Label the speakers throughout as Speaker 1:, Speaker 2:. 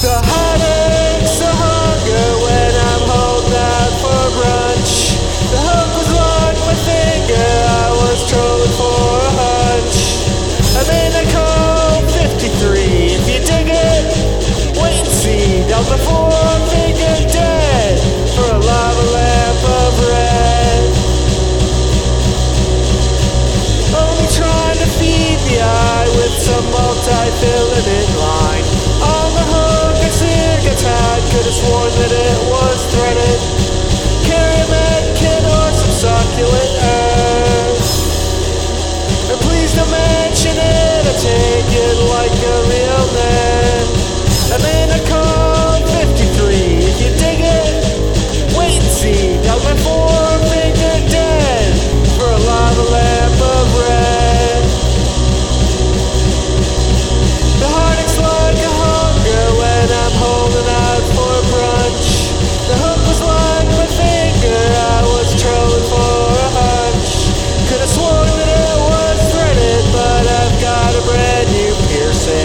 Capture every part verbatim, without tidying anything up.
Speaker 1: The headaches, the hunger when I'm holding out for brunch. The hook was like my finger, I was trolling for a hunch. I'm in a cold fifty-three, if you dig it, wait and see. Down my four-finger dead for a lava lamp of red. Only trying to feed the eye with some multi-filament line. On the hook, a cigarette tied, could have sworn that it was threaded. Carry a medkit or some succulent herbs. And please don't mention it, I take it like a real man. I'm in a cold fifty-three, if you dig it, wait and see. Down my four-finger dead for a lava lamp of red. The heart aches like a hunger when I'm holding out for brunch. The hook was like my finger, I was trolling for a hunch. Could have sworn that it was threaded, but I've got a brand new piercing.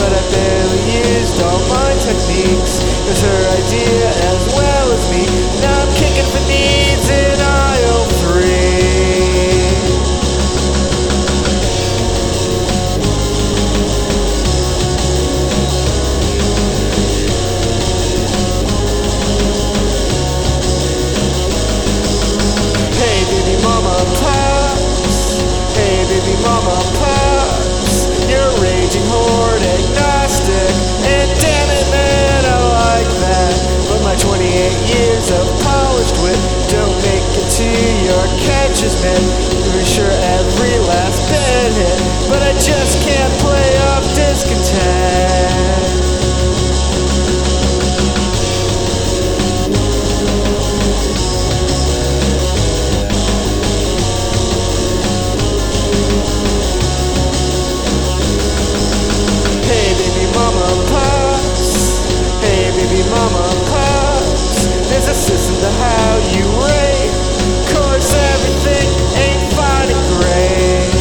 Speaker 1: but I barely used all my techniques. It was her idea as well as me. Now I'm kicking for needs in aisle three. Hey baby mama pops, hey baby mama pops, you're raging horde agnostic, and damn it man I like that. But my twenty-eight years of polished wit don't make it to your catcher's mitt. Pretty sure every last bit hit, but I just can't play off discontent. Mama pops, there's a system to how you rate. Course everything ain't fine and great.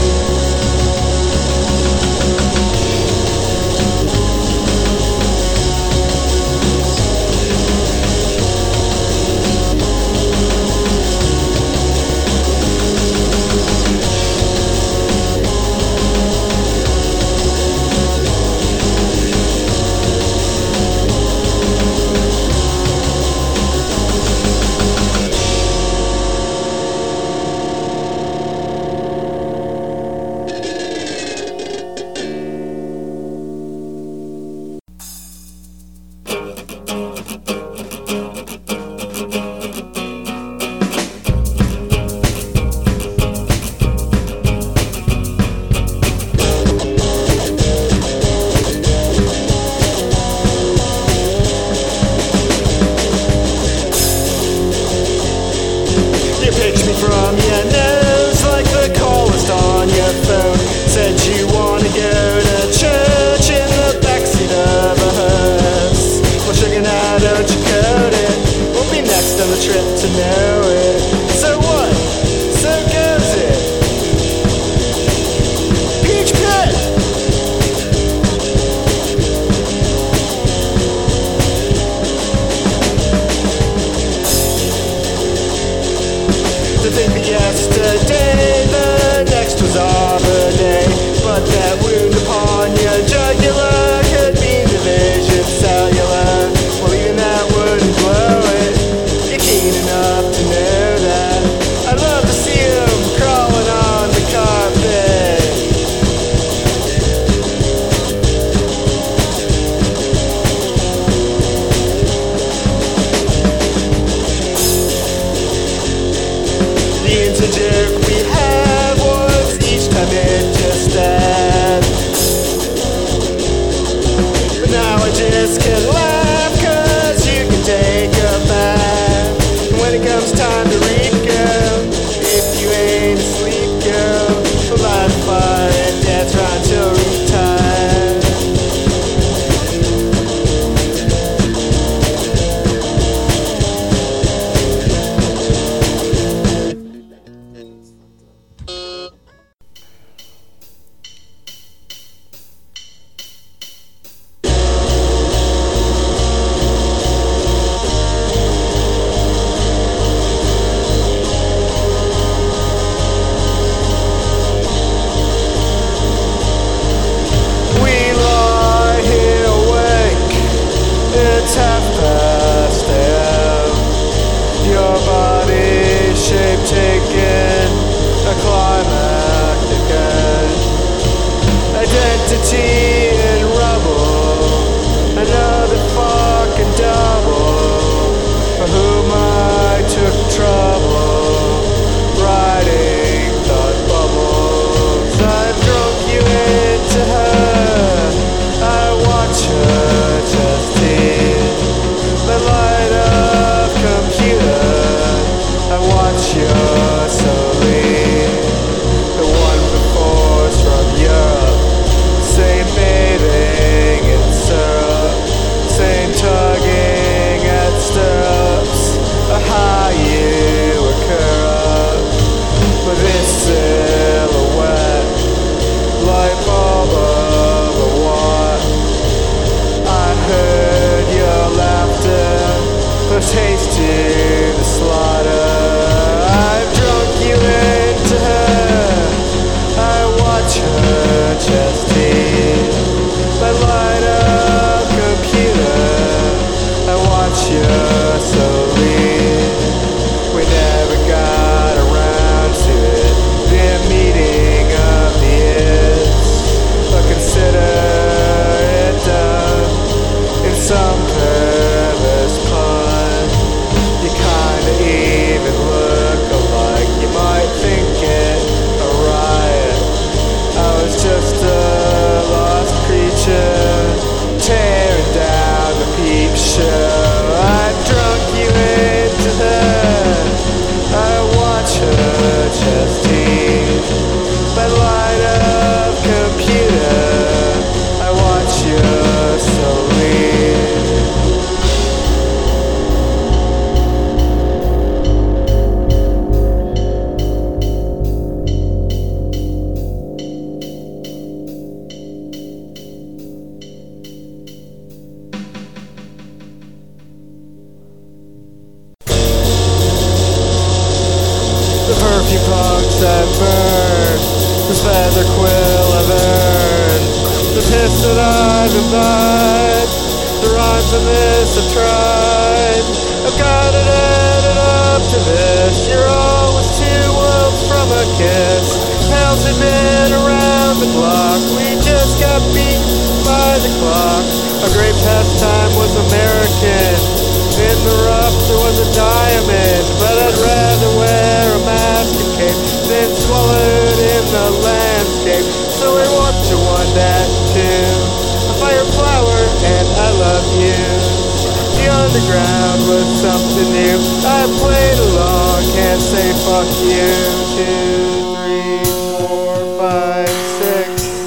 Speaker 1: From your nose like the callist on your phone. Said you wanna go to church in the backseat of a hearse. Well sugar now don't you code it, we'll be next on the trip to know it. So what? So goes it. Peach Pit! To think that yesterday, the next was Arbor Day. But that wound upon your jugular could be division cellular. Well, even that wouldn't blow it. You're keen enough to know that I'd love to see him crawling on the carpet. The integer we had was each time it just ends. But now I just can laugh, cause you can take a bath. And when it comes time to read, girl, if you ain't asleep, girl, we'll light a fire and dance right till retire. driving by. The rhymes on this I've tried. I've got it added up to this. You're always two worlds from a kiss. Pals had been around the block. We just got beat by the clock. A great pastime was American. In the rough there was a diamond, but I'd rather wear a mask and cape than swallowed in the landscape. So we walked to one dash two, a fire flower, and I love you. The underground was something new. I played along, can't say fuck you. Two, three, four, five, six.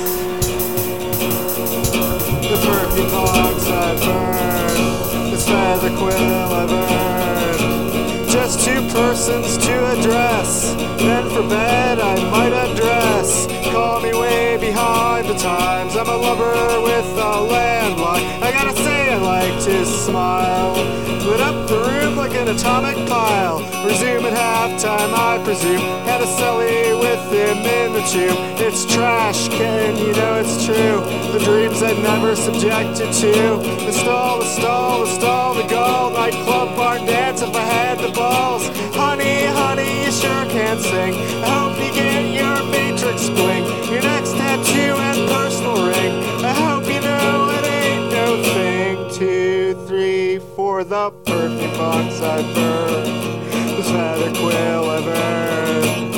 Speaker 1: The perfume box I burned, this feather quill I burned. Just two persons to address, then for bed I might undress. Call me way behind the times, I'm a lover with a landline. I gotta say I like to smile, lit up the room like an atomic pile. Resume at halftime I presume, had a celly with him in the tube. It's trash can, you know it's true, the dreams I'd never subjected to. The stall, the stall, the stall, the gall, nightclub, bar dance if I had the balls. Honey, honey, you sure can sing, I hope you get your matrix bling, your next tattoo and personal ring. I hope you know it ain't no thing. Two, three, four, the perfume box I burned, this feather quill I burned.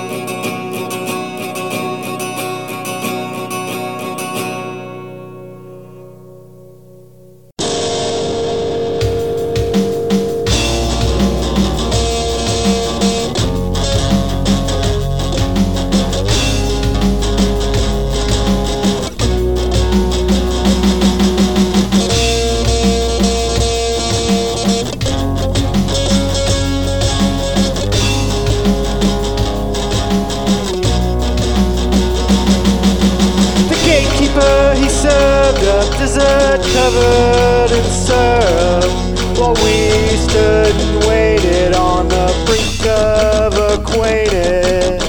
Speaker 1: He served up dessert covered in syrup, while we stood and waited on the brink of acquaintance.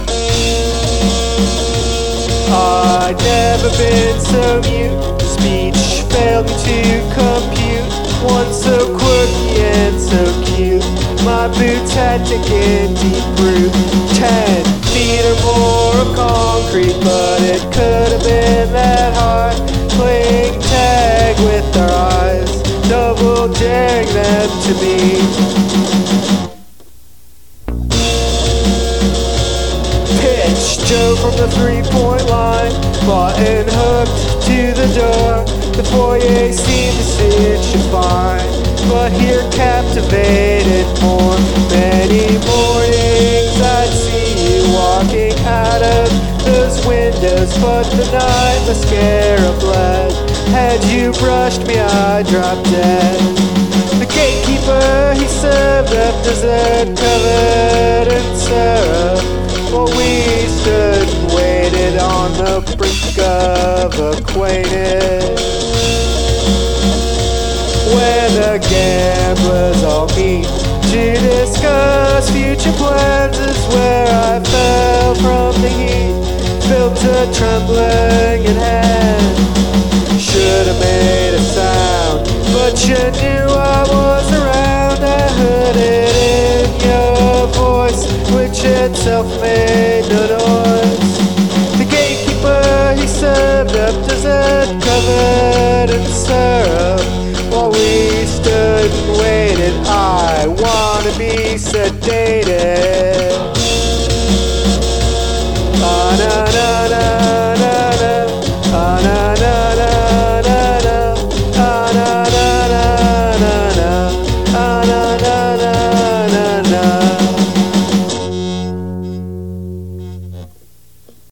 Speaker 1: I'd never been so mute, speech failed me to compute. One so quirky and so cute, my boots had taken deep root. Ten feet or more of concrete, but it could have been that hard. Playing tag with our eyes, double daring them to be. Pitch Joe from the three-point line, bought and hooked to the door. The foyer seemed to suit you fine, but here captivated for many mornings I'd see you walking out of those windows, but the night mascara bled. Had you brushed me, I dropped dead. The gatekeeper, he served up dessert covered in syrup, while we stood and waited on the brink of acquaintance. When the gamblers all meet to discuss future plans is where I fell from the heat, filter trembling in hand. Should've made a sound, but you knew I was around. I heard it in your voice, which itself made no noise. The gatekeeper, he served up dessert covered in syrup, while we stood and waited. I wanna be sedated.